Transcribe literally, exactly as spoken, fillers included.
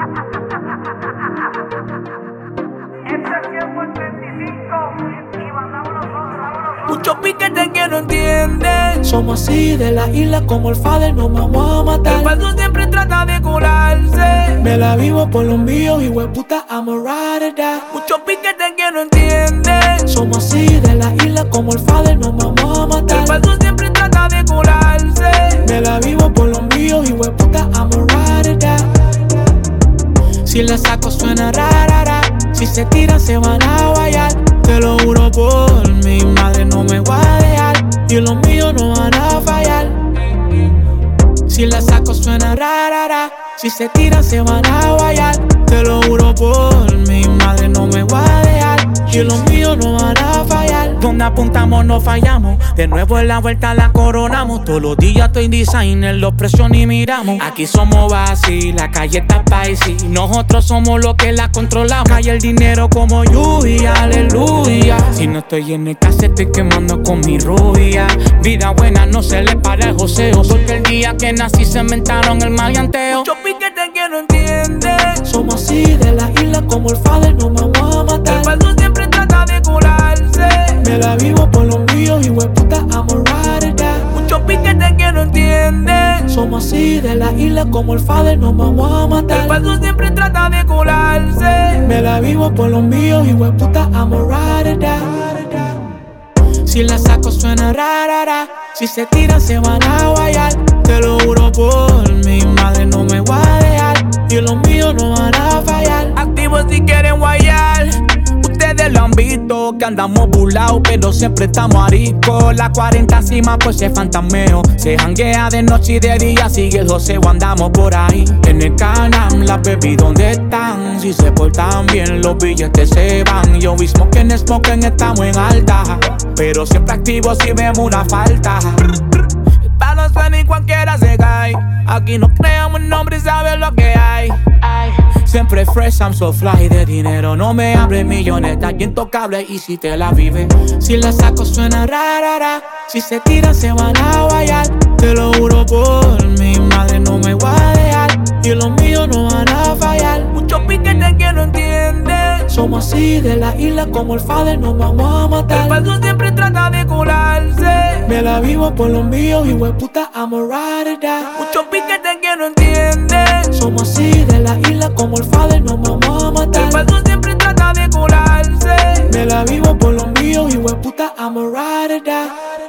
Muchos piquetes que no entienden. Somos así de la isla como el Fader, nos vamos a matar. El falso siempre trata de colarse. Me la vivo por los míos y hueputa, I'm a ride or die. Muchos piquetes que no entienden. Somos así de la isla como el Fader, nos vamos a matar. El falso siempre trata de colarse. Me la vivo por los míos y hueputa, I'm a ride or die. Si la saco suena rara, si se tiran se van a guayar. Te lo juro por mi madre, no me voy a dejar. Y los míos no van a fallar. Si la saco suena rara, si se tiran se van a guayar. Te lo juro por mi madre, no me voy a dejar. Y los míos no van a fallar. Donde apuntamos no fallamos. De nuevo en la vuelta la coronamos. Todos los días estoy designer, los precios ni miramos. Aquí somos basi, la calle está spicy. Nosotros somos los que la controlamos. Cae el dinero como lluvia, aleluya. Si no estoy en el casa estoy quemando con mi rubia. Vida buena no se le para el joseo. Porque el día que nací se inventaron el maleanteo. Muchos piquetes que no entienden. Somos así de la isla como el Fader, nos vamos a matar. El falso siempre trata de colarse. Me la vivo por los míos y hueputa, I'm a ride or die. Muchos piquetes que no entienden. Somos así de la isla como el Fader, nos vamos a matar. El falso siempre trata de colarse. Me la vivo por los míos y hueputa, I'm a ride or die. Si la saco suena rara, si se tiran se van a guayar. Te lo juro por mi madre, no me voy a dejar. Y los míos no van a fallar. Activos si quieren guayar. Ustedes lo han visto, que andamos burlados, pero siempre estamos ariscos. La cuarenta cima pues se fantasmeo. Se janguea de noche y de día, sigue el joseo, andamos por ahí. En el canam, las baby, ¿dónde están? Si se portan bien, los billetes se van. Yo vi smoking, smoking, estamos en alta. Pero siempre activos si vemos una falta. El palo suena y cualquiera se cae. Aquí no creamos en nombre y sabes lo que hay. Siempre fresh, I'm so fly. De dinero no me hable, millones, está intocable. Y si te la vive, si la saco suena rara, si se tiran se van a guayar. Te lo juro por mi madre, no me voy a dejar. Y los míos no van a fallar. Muchos piquetes que no entienden. Somos así de la isla como el Fader, nos vamos a matar. El falso siempre trata de colarse. Me la vivo por los míos y hueputa, I'm a ride or die. Muchos piquetes que no entienden. Somos así de la isla como el Fader, nos vamos a matar. El falso siempre trata de colarse. Me la vivo por los míos y hueputa, I'm a ride or die.